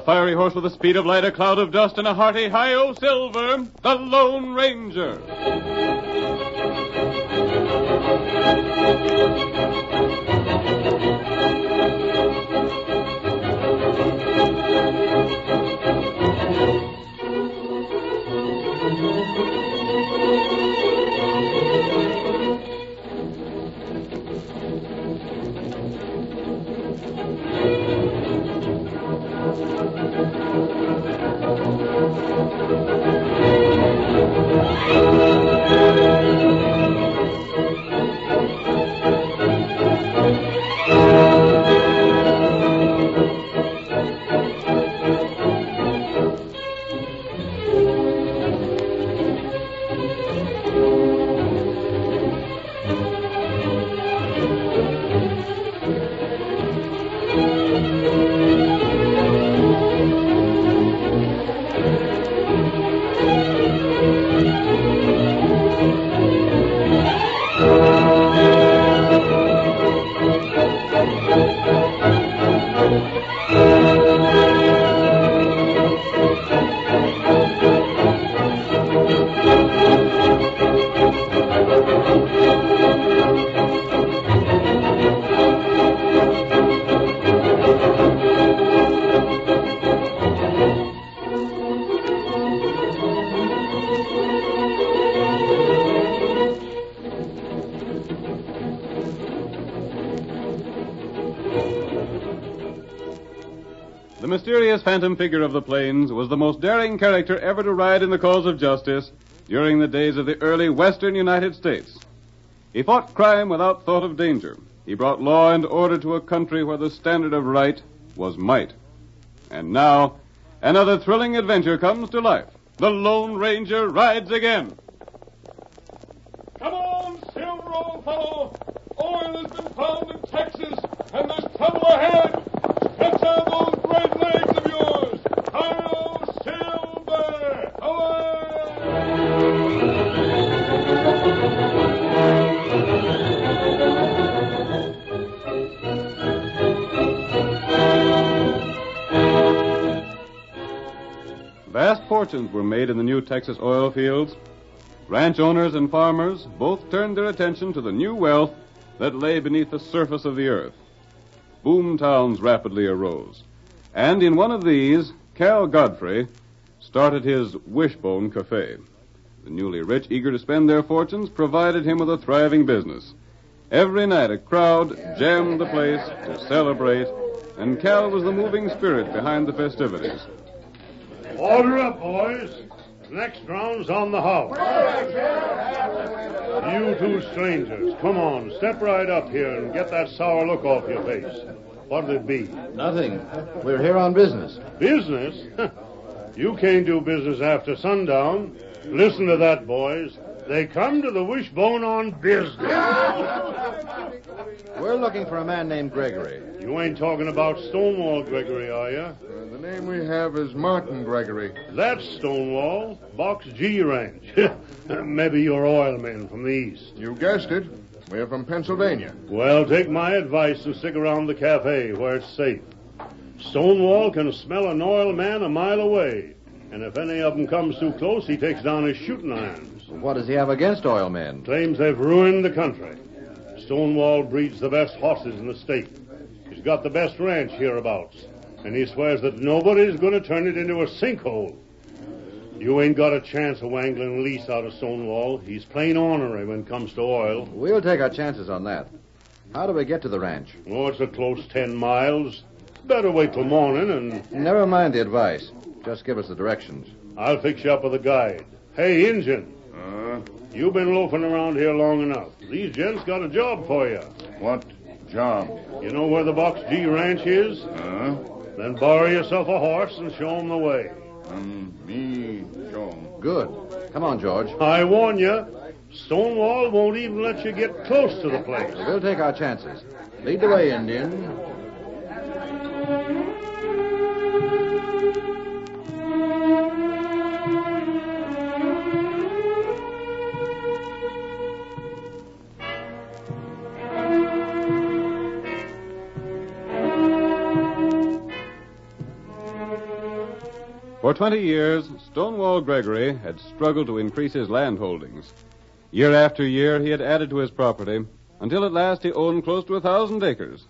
fiery horse with the speed of light, a cloud of dust, and a hearty hi-yo silver, the Lone Ranger. The mysterious phantom figure of the plains was the most daring character ever to ride in the cause of justice during the days of the early western United States. He fought crime without thought of danger. He brought law and order to a country where the standard of right was might. And now, another thrilling adventure comes to life. The Lone Ranger rides again. Come on, Silver, old fellow. Oil has been found in Texas, and there's trouble ahead. Stretch out those great legs of yours. Hi-yo, Silver! Away! Vast fortunes were made in the new Texas oil fields. Ranch owners and farmers both turned their attention to the new wealth that lay beneath the surface of the earth. Boom towns rapidly arose. And in one of these, Cal Godfrey started his Wishbone Cafe. The newly rich, eager to spend their fortunes, provided him with a thriving business. Every night a crowd jammed the place to celebrate, and Cal was the moving spirit behind the festivities. Order up, boys. The next round's on the house. You two strangers, come on, step right up here and get that sour look off your face. What'll it be? Nothing. We're here on business. Business? You can't do business after sundown. Listen to that, boys. They come to the Wishbone on business. We're looking for a man named Gregory. You ain't talking about Stonewall Gregory, are you? The name we have is Martin Gregory. That's Stonewall, Box G Ranch. Maybe you're oil men from the east. You guessed it. We're from Pennsylvania. Well, take my advice and stick around the cafe where it's safe. Stonewall can smell an oil man a mile away. And if any of them comes too close, he takes down his shooting irons. What does he have against oil men? Claims they've ruined the country. Stonewall breeds the best horses in the state. He's got the best ranch hereabouts. And he swears that nobody's going to turn it into a sinkhole. You ain't got a chance of wangling a lease out of Stonewall. He's plain ornery when it comes to oil. We'll take our chances on that. How do we get to the ranch? Oh, it's a close 10 miles. Better wait till morning and... Never mind the advice. Just give us the directions. I'll fix you up with a guide. Hey, Injun. You've been loafing around here long enough. These gents got a job for you. What job? You know where the Box G Ranch is? Then borrow yourself a horse and show 'em the way. Me show. Good. Come on, George. I warn you, Stonewall won't even let you get close to the place. We'll take our chances. Lead the way, Indian. For 20 years, Stonewall Gregory had struggled to increase his land holdings. Year after year, he had added to his property, until at last he owned close to 1,000 acres.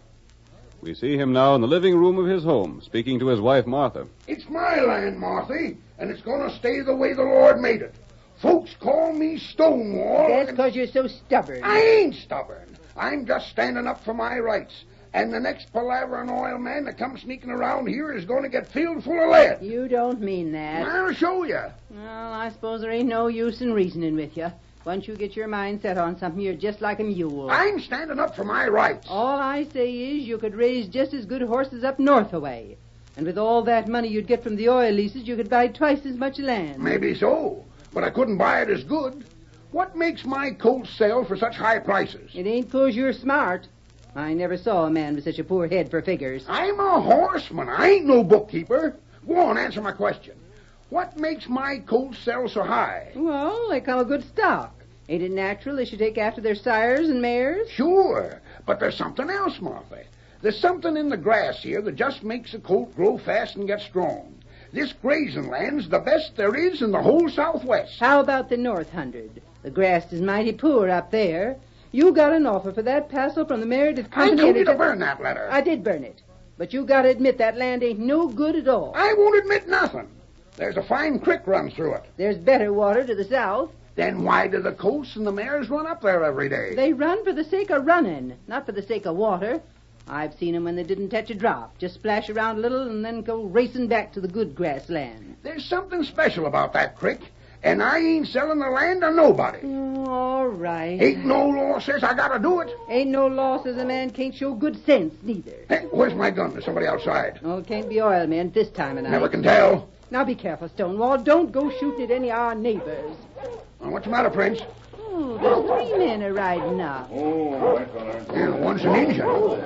We see him now in the living room of his home, speaking to his wife, Martha. It's my land, Marthy, and it's going to stay the way the Lord made it. Folks call me Stonewall. That's because you're so stubborn. I ain't stubborn. I'm just standing up for my rights. And the next palavering oil man that comes sneaking around here is going to get filled full of lead. You don't mean that. I'll show you. Well, I suppose there ain't no use in reasoning with you. Once you get your mind set on something, you're just like a mule. I'm standing up for my rights. All I say is you could raise just as good horses up north away. And with all that money you'd get from the oil leases, you could buy twice as much land. Maybe so, but I couldn't buy it as good. What makes my colts sell for such high prices? It ain't 'cause you're smart. I never saw a man with such a poor head for figures. I'm a horseman. I ain't no bookkeeper. Go on, answer my question. What makes my colts sell so high? Well, they come of good stock. Ain't it natural they should take after their sires and mares? Sure, but there's something else, Martha. There's something in the grass here that just makes a colt grow fast and get strong. This grazing land's the best there is in the whole Southwest. How about the North 100? The grass is mighty poor up there. You got an offer for that parcel from the Meredith I Company. told you to burn that letter. I did burn it. But you got to admit that land ain't no good at all. I won't admit nothing. There's a fine creek runs through it. There's better water to the south. Then why do the colts and the mares run up there every day? They run for the sake of running, not for the sake of water. I've seen 'em when they didn't touch a drop. Just splash around a little and then go racing back to the good grass land. There's something special about that creek, and I ain't selling the land to nobody. All right. Ain't no law says I gotta do it. Ain't no law says a man can't show good sense, neither. Hey, where's my gun? There's somebody outside. Oh, it can't be oil men this time of night. Never can tell. Now be careful, Stonewall. Don't go shooting at any of our neighbors. What's the matter, Prince? Oh, there's 3 men a riding up. Oh, that fella. Yeah, one's an Indian.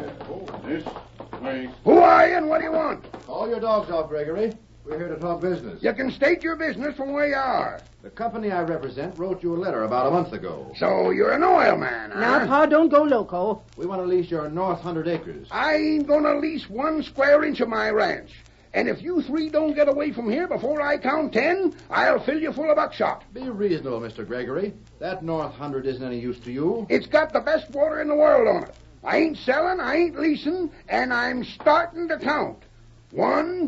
This way. Who are you and what do you want? Call your dogs off, Gregory. We're here to talk business. You can state your business from where you are. The company I represent wrote you a letter about a month ago. So you're an oil man, huh? Now, Pa, don't go loco. We want to lease your North 100 acres. I ain't gonna lease 1 square inch of my ranch. And if you 3 don't get away from here before I count 10, I'll fill you full of buckshot. Be reasonable, Mr. Gregory. That North 100 isn't any use to you. It's got the best water in the world on it. I ain't selling, I ain't leasing, and I'm starting to count. 1,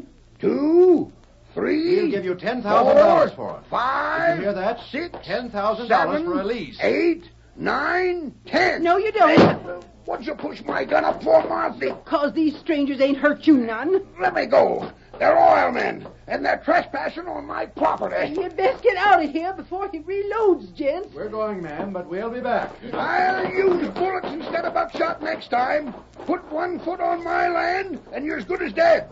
2, 3. We'll give you $10,000 for it. 5. Did you hear that? 6. $10,000 for a lease. 8, 9, 10. No, you don't. What'd you push my gun up for, Marthy? 'Cause these strangers ain't hurt you none. Let me go. They're oil men, and they're trespassing on my property. You best get out of here before he reloads, gents. We're going, ma'am, but we'll be back. I'll use bullets instead of buckshot next time. Put 1 foot on my land, and you're as good as dead.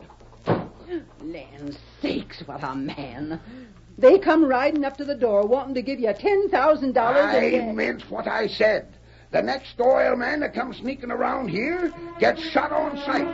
Land sakes, what a man. They come riding up to the door wanting to give you $10,000 I meant what I said. The next oil man that comes sneaking around here gets shot on sight.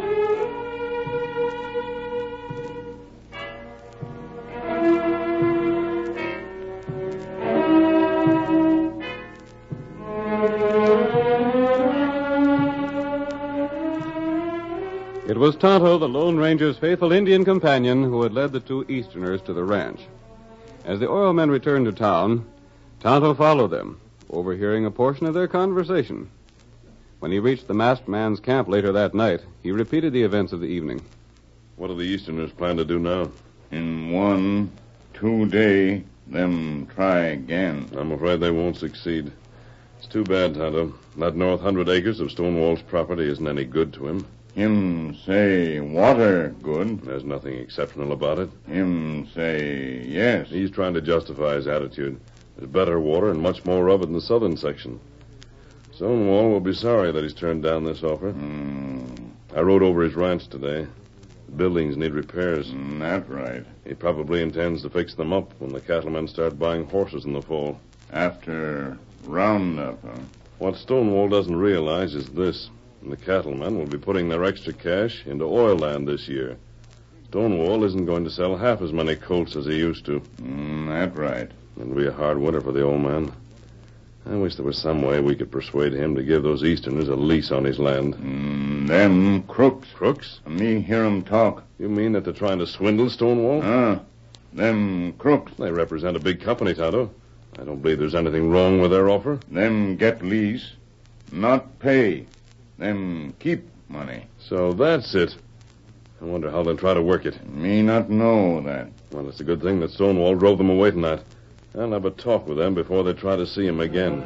It was Tonto, the Lone Ranger's faithful Indian companion, who had led the 2 Easterners to the ranch. As the oil men returned to town, Tonto followed them, overhearing a portion of their conversation. When he reached the masked man's camp later that night, he repeated the events of the evening. What do the Easterners plan to do now? In 1, 2 day, them try again. I'm afraid they won't succeed. It's too bad, Tonto. That North 100 acres of Stonewall's property isn't any good to him. Him say water good. There's nothing exceptional about it. Him say yes. He's trying to justify his attitude. There's better water and much more of it in the southern section. Stonewall will be sorry that he's turned down this offer. I rode over his ranch today. The buildings need repairs. That's right. He probably intends to fix them up when the cattlemen start buying horses in the fall. After roundup, huh? What Stonewall doesn't realize is this. The cattlemen will be putting their extra cash into oil land this year. Stonewall isn't going to sell half as many colts as he used to. That's right. It'll be a hard winter for the old man. I wish there was some way we could persuade him to give those Easterners a lease on his land. Them crooks. Crooks? Me hear 'em talk. You mean that they're trying to swindle Stonewall? Them crooks. They represent a big company, Tonto. I don't believe there's anything wrong with their offer. Them get lease. Not pay. Them keep money. So that's it. I wonder how they'll try to work it. Me not know that. Well, it's a good thing that Stonewall drove them away tonight. I'll have a talk with them before they try to see him again.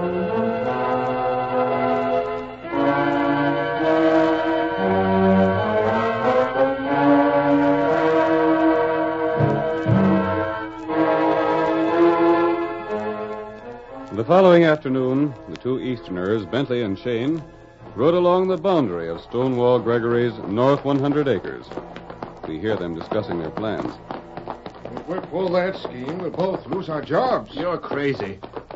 The following afternoon, the two Easterners, Bentley and Shane, rode along the boundary of Stonewall Gregory's North 100 acres. We hear them discussing their plans. If we pull that scheme, we'll both lose our jobs. You're crazy.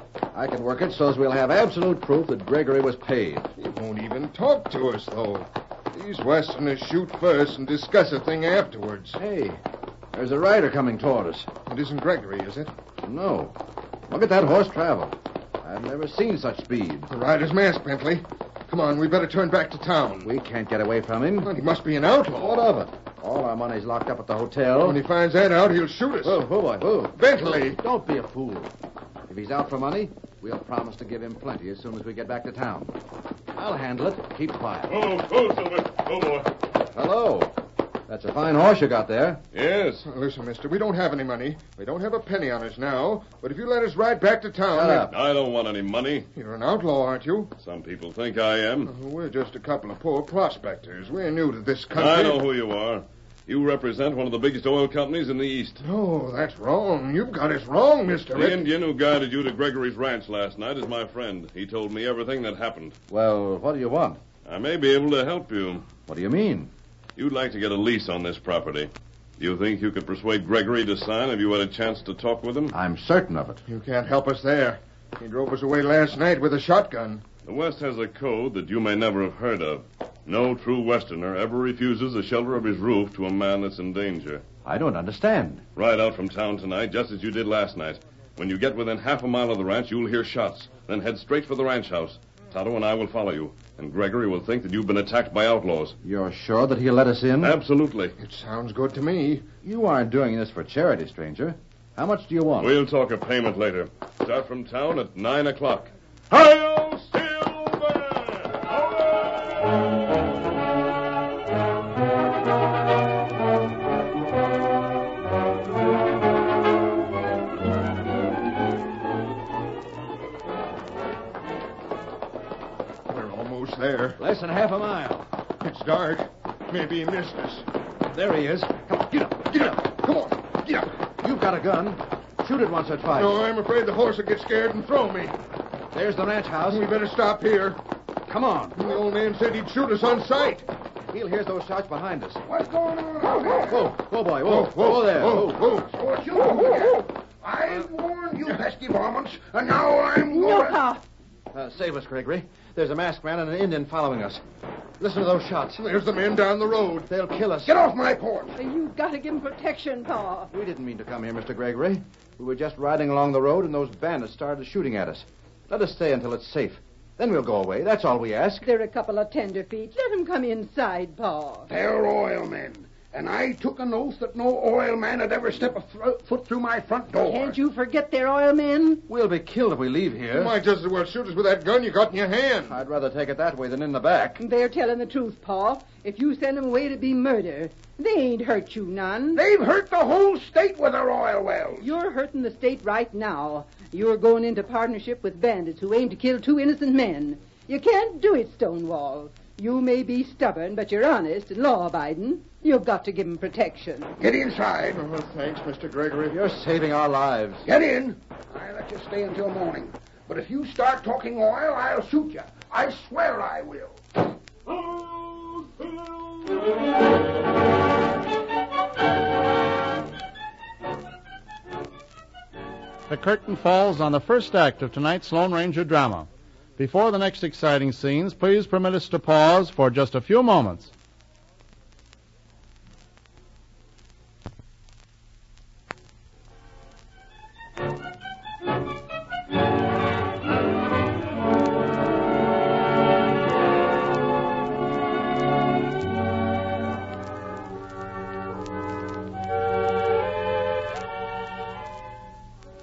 I can work it so as we'll have absolute proof that Gregory was paid. He won't even talk to us, though. These Westerners shoot first and discuss a thing afterwards. Hey, there's a rider coming toward us. It isn't Gregory, is it? No. Look at that horse travel. I've never seen such speed. The rider's masked, Bentley. Come on, we better turn back to town. We can't get away from him. Well, he must be an outlaw. What of it? All our money's locked up at the hotel. When he finds that out, he'll shoot us. Whoa, boy, whoa. Bentley! Don't be a fool. If he's out for money, we'll promise to give him plenty as soon as we get back to town. I'll handle it. Keep quiet. Oh, Silver. Oh, boy. Hello. That's a fine horse you got there. Yes. Listen, mister, we don't have any money. We don't have a penny on us now. But if you let us ride back to town... Shut up. I don't want any money. You're an outlaw, aren't you? Some people think I am. We're just a couple of poor prospectors. We're new to this country. I know who you are. You represent one of the biggest oil companies in the East. No, that's wrong. You've got us wrong, mister. The Indian who guided you to Gregory's ranch last night is my friend. He told me everything that happened. Well, what do you want? I may be able to help you. What do you mean? You'd like to get a lease on this property. Do you think you could persuade Gregory to sign if you had a chance to talk with him? I'm certain of it. You can't help us there. He drove us away last night with a shotgun. The West has a code that you may never have heard of. No true Westerner ever refuses the shelter of his roof to a man that's in danger. I don't understand. Ride out from town tonight, just as you did last night. When you get within half a mile of the ranch, you'll hear shots. Then head straight for the ranch house. Tonto and I will follow you, and Gregory will think that you've been attacked by outlaws. You're sure that he'll let us in? Absolutely. It sounds good to me. You aren't doing this for charity, stranger. How much do you want? We'll talk of payment later. Start from town at 9 o'clock. Hi-yo, Silver! We're almost there. Less than half a mile. It's dark. Maybe he missed us. There he is. Come on, get up. Get up. Come on. Get up. You've got a gun. Shoot it once or twice. No, I'm afraid the horse will get scared and throw me. There's the ranch house. We better stop here. Come on. The old man said he'd shoot us on sight. He'll hear those shots behind us. What's going on out there? Whoa, whoa, boy, whoa, whoa there. Whoa, Whoa. whoa. So it's you again. I've warned you, pesky varmints, and now I'm No, going... Pa. Save us, Gregory. There's a masked man and an Indian following us. Listen to those shots. There's the men down the road. They'll kill us. Get off my porch. You've got to give him protection, Pa. We didn't mean to come here, Mr. Gregory. We were just riding along the road, and those bandits started shooting at us. Let us stay until it's safe. Then we'll go away. That's all we ask. They're a couple of tenderfeet. Let them come inside, Pa. They're oil men, and I took an oath that no oil man would ever step a foot through my front door. Can't you forget they're oil men? We'll be killed if we leave here. You might just as well shoot us with that gun you got in your hand. I'd rather take it that way than in the back. They're telling the truth, Pa. If you send them away to be murder, they ain't hurt you none. They've hurt the whole state with their oil wells. You're hurting the state right now. You're going into partnership with bandits who aim to kill two innocent men. You can't do it, Stonewall. You may be stubborn, but you're honest and law-abiding. You've got to give 'em protection. Get inside. Oh, thanks, Mr. Gregory. You're saving our lives. Get in. I'll let you stay until morning. But if you start talking oil, I'll shoot you. I swear I will. The curtain falls on the first act of tonight's Lone Ranger drama. Before the next exciting scenes, please permit us to pause for just a few moments.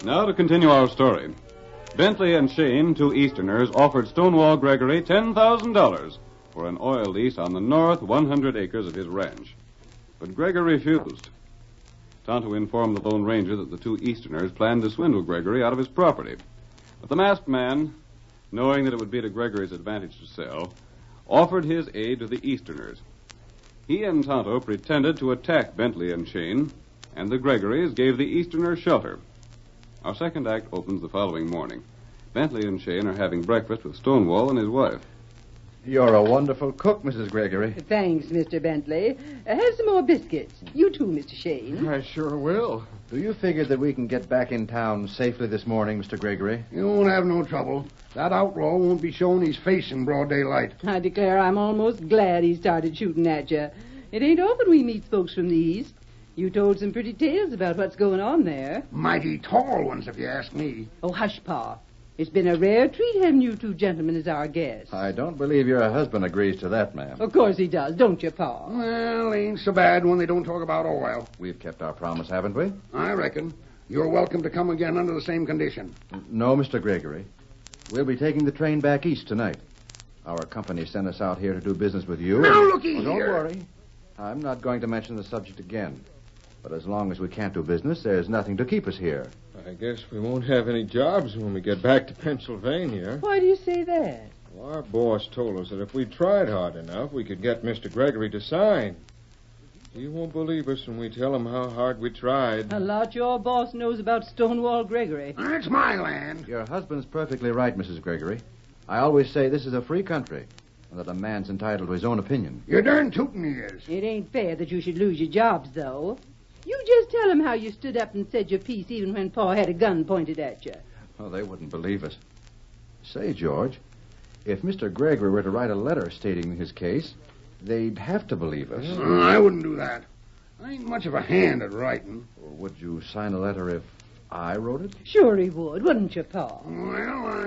Now to continue our story. Bentley and Shane, two Easterners, offered Stonewall Gregory $10,000 for an oil lease on the north 100 acres of his ranch. But Gregory refused. Tonto informed the Lone Ranger that the two Easterners planned to swindle Gregory out of his property. But the masked man, knowing that it would be to Gregory's advantage to sell, offered his aid to the Easterners. He and Tonto pretended to attack Bentley and Shane, and the Gregorys gave the Easterners shelter. Our second act opens the following morning. Bentley and Shane are having breakfast with Stonewall and his wife. You're a wonderful cook, Mrs. Gregory. Thanks, Mr. Bentley. Have some more biscuits. You too, Mr. Shane. I sure will. Do you figure that we can get back in town safely this morning, Mr. Gregory? You won't have no trouble. That outlaw won't be showing his face in broad daylight. I declare I'm almost glad he started shooting at you. It ain't often we meet folks from the East. You told some pretty tales about what's going on there. Mighty tall ones, if you ask me. Oh, hush, Pa. It's been a rare treat having you two gentlemen as our guests. I don't believe your husband agrees to that, ma'am. Of course he does, don't you, Pa? Well, ain't so bad when they don't talk about oil. We've kept our promise, haven't we? I reckon. You're welcome to come again under the same condition. No, Mr. Gregory. We'll be taking the train back east tonight. Our company sent us out here to do business with you. Now, looky Don't here. worry. I'm not going to mention the subject again. But as long as we can't do business, there's nothing to keep us here. I guess we won't have any jobs when we get back to Pennsylvania. Why do you say that? Well, our boss told us that if we tried hard enough, we could get Mr. Gregory to sign. He won't believe us when we tell him how hard we tried. A lot your boss knows about Stonewall Gregory. It's my land. Your husband's perfectly right, Mrs. Gregory. I always say this is a free country, and that a man's entitled to his own opinion. You're darn tootin' he is. It ain't fair that you should lose your jobs, though. You just tell him how you stood up and said your piece even when Pa had a gun pointed at you. Oh, they wouldn't believe us. Say, George, if Mr. Gregory were to write a letter stating his case, they'd have to believe us. I wouldn't do that. I ain't much of a hand at writing. Would you sign a letter if I wrote it? Sure he would, wouldn't you, Pa? Well,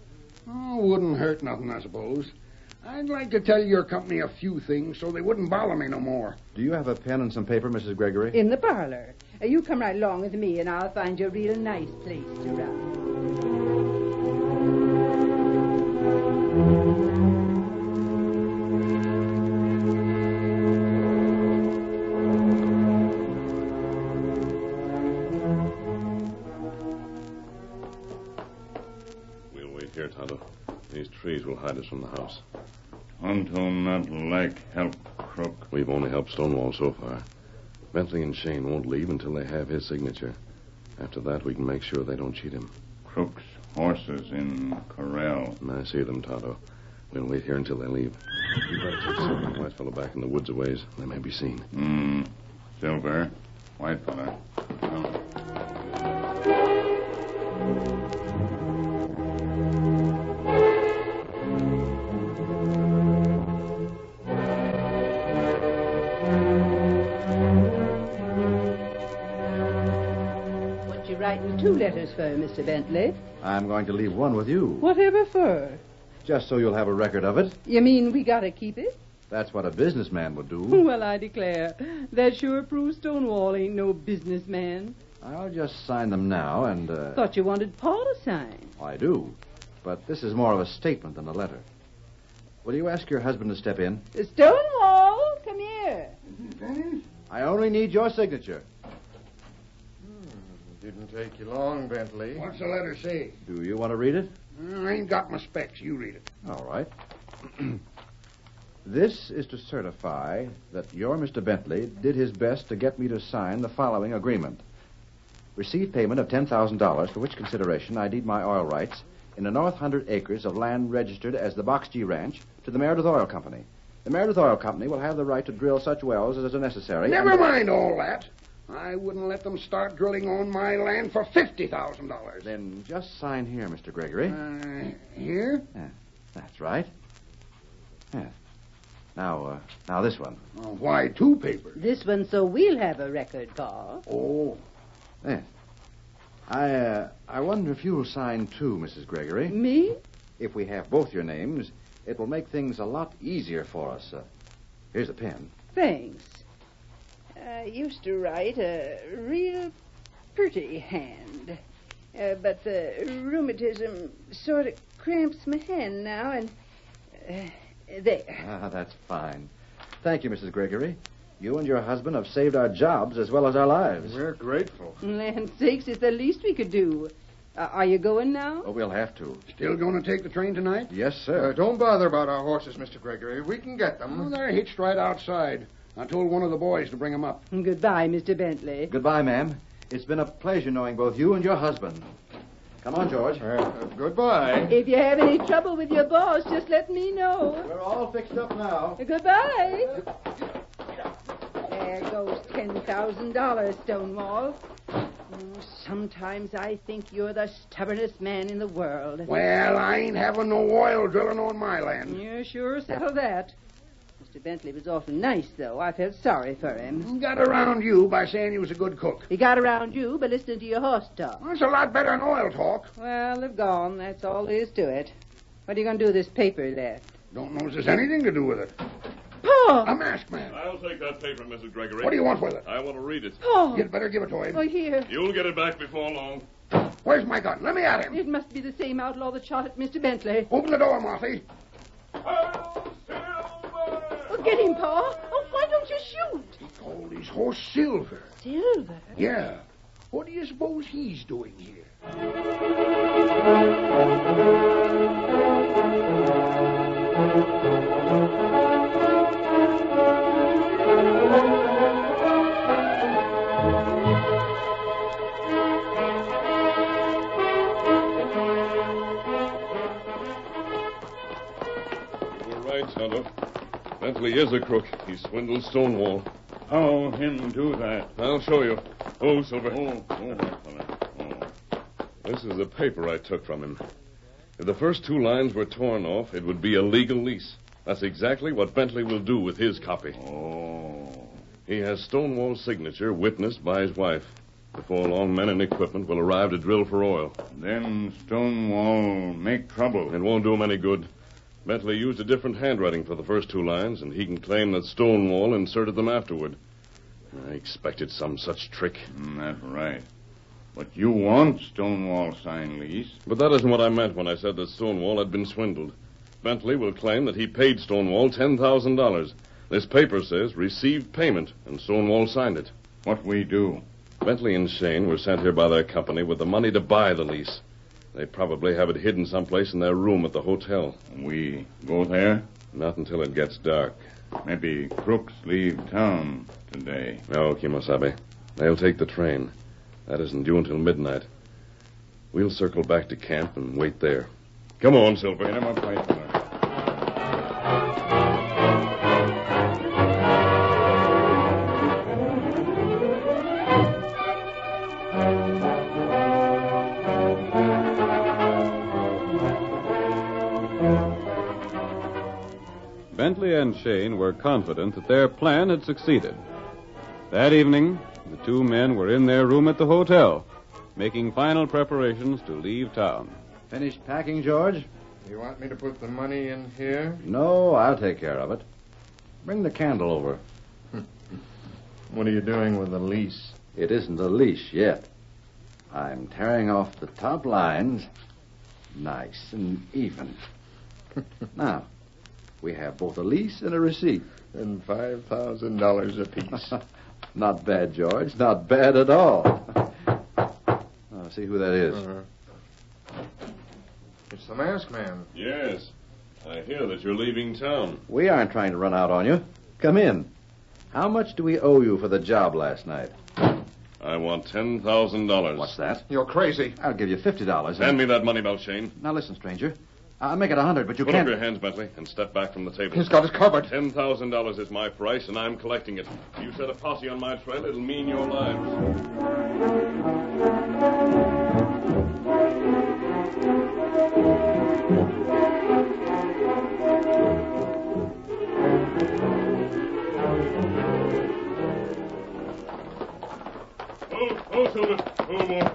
wouldn't hurt nothing, I suppose. I'd like to tell your company a few things so they wouldn't bother me no more. Do you have a pen and some paper, Mrs. Gregory? In the parlor. You come right along with me, and I'll find you a real nice place to write. We'll wait here, Tonto. These trees will hide us from the house. Tonto not like help, Crook. We've only helped Stonewall so far. Bentley and Shane won't leave until they have his signature. After that, we can make sure they don't cheat him. Crook's horses in corral. I see them, Tonto. We'll wait here until they leave. You better take Silver and White fellow back in the woods a ways. They may be seen. Silver, white fella. Come. What you writing 2 letters for, Mr. Bentley? I'm going to leave one with you, Whatever for? just so you'll have a record of it. You mean we gotta keep it? That's what a businessman would do. Well, I declare, that sure proves Stonewall ain't no businessman. I'll just sign them now, and, Thought you wanted Pa to sign. I do. But this is more of a statement than a letter. Will you ask your husband to step in? Stonewall, come here. I only need your signature. Didn't take you long, Bentley. What's the letter say? Do you want to read it? I ain't got my specs. You read it. All right. This is to certify that your Mr. Bentley did his best to get me to sign the following agreement. Receive payment of $10,000, for which consideration I deed my oil rights in the north 100 acres of land registered as the Box G Ranch to the Meredith Oil Company. The Meredith Oil Company will have the right to drill such wells as are necessary. Never mind all that. I wouldn't let them start drilling on my land for $50,000. Then just sign here, Mr. Gregory. Here? Yeah, that's right. Yeah. Now this one. Why 2 papers? This one so we'll have a record, Pa. Oh. Yeah. I wonder if you'll sign too, Mrs. Gregory. Me? If we have both your names, it will make things a lot easier for us. Here's a pen. Thanks. I used to write a real pretty hand. But the rheumatism sort of cramps my hand now, and there. Ah, that's fine. Thank you, Mrs. Gregory. You and your husband have saved our jobs as well as our lives. We're grateful. Land sakes, it's the least we could do. Are you going now? Oh, we'll have to. Still going to take the train tonight? Yes, sir. Don't bother about our horses, Mr. Gregory. We can get them. Oh, they're hitched right outside. I told one of the boys to bring them up. Goodbye, Mr. Bentley. Goodbye, ma'am. It's been a pleasure knowing both you and your husband. Come on, George. Goodbye. If you have any trouble with your boss, just let me know. We're all fixed up now. Goodbye. There goes $10,000, Stonewall. Sometimes I think you're the stubbornest man in the world. Well, I ain't having no oil drilling on my land. You sure settled that. Mr. Bentley was awful nice, though. I felt sorry for him. Got around you by saying he was a good cook. He got around you by listening to your horse talk. That's a lot better than oil talk. Well, they've gone. That's all there is to it. What are you going to do with this paper left? Don't know if there's anything to do with it. Paul! A masked man. I'll take that paper, Mrs. Gregory. What do you want with it? I want to read it. Paul! You'd better give it to him. Oh, here. You'll get it back before long. Where's my gun? Let me at him. It must be the same outlaw that shot at Mr. Bentley. Open the door, Marthy. Oh, get him, Paul. Oh, why don't you shoot? He called his horse Silver. Silver? Yeah. What do you suppose he's doing here? You're right, Tonto. Bentley is a crook. He swindled Stonewall. How him do that? I'll show you. Oh, Silver. Oh. This is the paper I took from him. If the first two lines were torn off, it would be a legal lease. That's exactly what Bentley will do with his copy. Oh. He has Stonewall's signature witnessed by his wife. Before long, men and equipment will arrive to drill for oil. Then Stonewall make trouble. It won't do him any good. Bentley used a different handwriting for the first two lines, and he can claim that Stonewall inserted them afterward. I expected some such trick. That's right. But you want Stonewall sign lease. But that isn't what I meant when I said that Stonewall had been swindled. Bentley will claim that he paid Stonewall $10,000. This paper says received payment, and Stonewall signed it. What we do? Bentley and Shane were sent here by their company with the money to buy the lease. They probably have it hidden someplace in their room at the hotel. We go there? Not until it gets dark. Maybe crooks leave town today. No, Kimosabe. They'll take the train. That isn't due until midnight. We'll circle back to camp and wait there. Come on, Silver. Get him up, White. Bentley and Shane were confident that their plan had succeeded. That evening, the two men were in their room at the hotel, making final preparations to leave town. Finished packing, George? You want me to put the money in here? No, I'll take care of it. Bring the candle over. What are you doing with the lease? It isn't a leash yet. I'm tearing off the top lines, nice and even. Now, we have both a lease and a receipt. And $5,000 apiece. Not bad, George. Not bad at all. See who that is. It's the masked man. Yes. I hear that you're leaving town. We aren't trying to run out on you. Come in. How much do we owe you for the job last night? I want $10,000. What's that? You're crazy. I'll give you $50. Hand me that money, Belshane. Now listen, stranger. I'll make it $100, but you Put can't... up your hands, Bentley, and step back from the table. He's got us covered. $10,000 is my price, and I'm collecting it. If you set a posse on my trail, it'll mean your lives. Oh, Silver. Oh, more.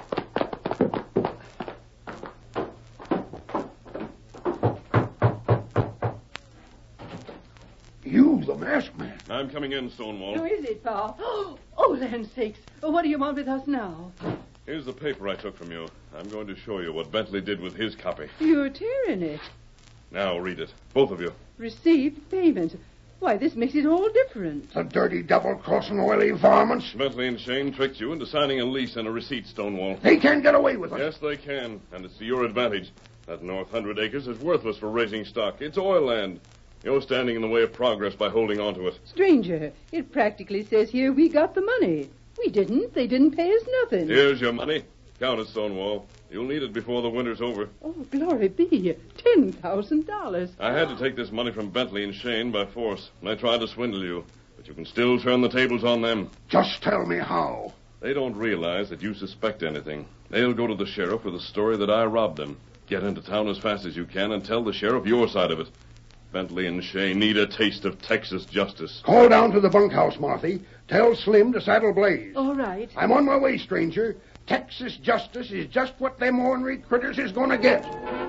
You, the masked man. I'm coming in, Stonewall. Who is it, Paul? Oh, land sakes. What do you want with us now? Here's the paper I took from you. I'm going to show you what Bentley did with his copy. You're tearing it. Now read it. Both of you. Received payment. Why, this makes it all different. The dirty, double-crossing, oily varmints. Bentley and Shane tricked you into signing a lease and a receipt, Stonewall. They can't get away with it. Yes, they can, and it's to your advantage. That North 100 acres is worthless for raising stock. It's oil land. You're standing in the way of progress by holding on to it. Stranger, it practically says here we got the money. We didn't. They didn't pay us nothing. Here's your money. Count it, Stonewall. You'll need it before the winter's over. Oh, glory be. $10,000. I had to take this money from Bentley and Shane by force, and I tried to swindle you. But you can still turn the tables on them. Just tell me how. They don't realize that you suspect anything. They'll go to the sheriff with the story that I robbed them. Get into town as fast as you can and tell the sheriff your side of it. Bentley and Shane need a taste of Texas justice. Call down to the bunkhouse, Marthy. Tell Slim to saddle Blaze. All right. I'm on my way, stranger. Texas justice is just what them ornery critters is going to get.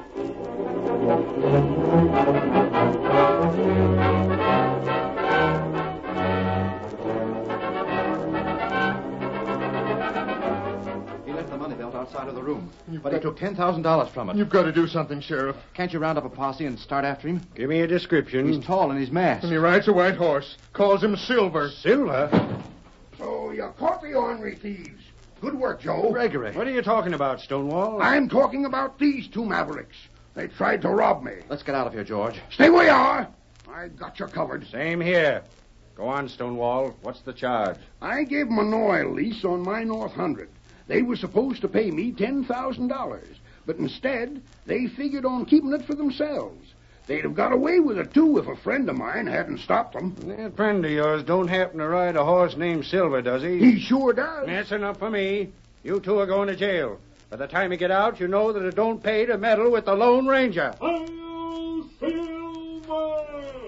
He left the money belt outside of the room, but he took $10,000 from it. You've got to do something, Sheriff. Can't you round up a posse and start after him? Give me a description. He's tall and he's masked. And he rides a white horse. Calls him Silver. Silver? So you caught the ornery thieves. Good work, Joe. Gregory. What are you talking about, Stonewall? I'm talking about these two mavericks. They tried to rob me. Let's get out of here, George. Stay where you are. I got you covered. Same here. Go on, Stonewall. What's the charge? I gave them an oil lease on my North 100. They were supposed to pay me $10,000, but instead, they figured on keeping it for themselves. They'd have got away with it, too, if a friend of mine hadn't stopped them. That friend of yours don't happen to ride a horse named Silver, does he? He sure does. That's enough for me. You two are going to jail. By the time you get out, you know that it don't pay to meddle with the Lone Ranger. Hail, Silver!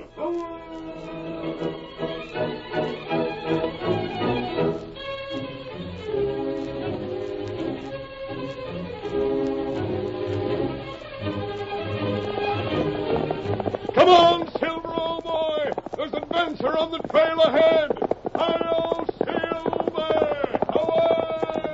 Come on, Silver, old boy! There's adventure on the trail ahead! Hail, Silver! Away!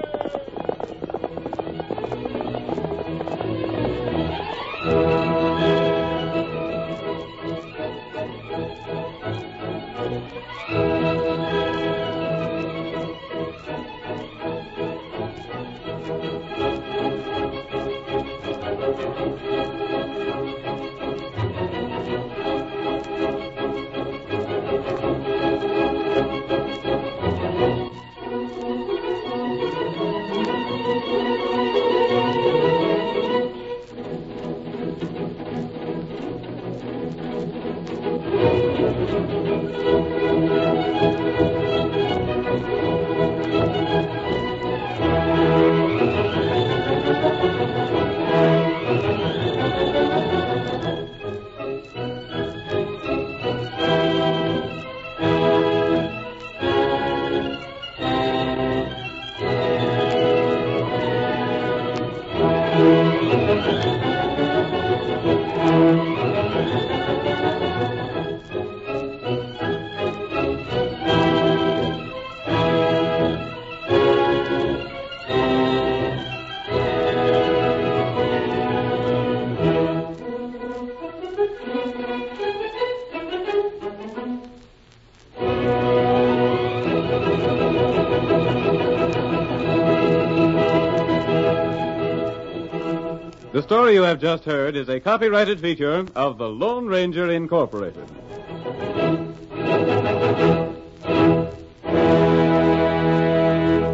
The story you have just heard is a copyrighted feature of the Lone Ranger Incorporated.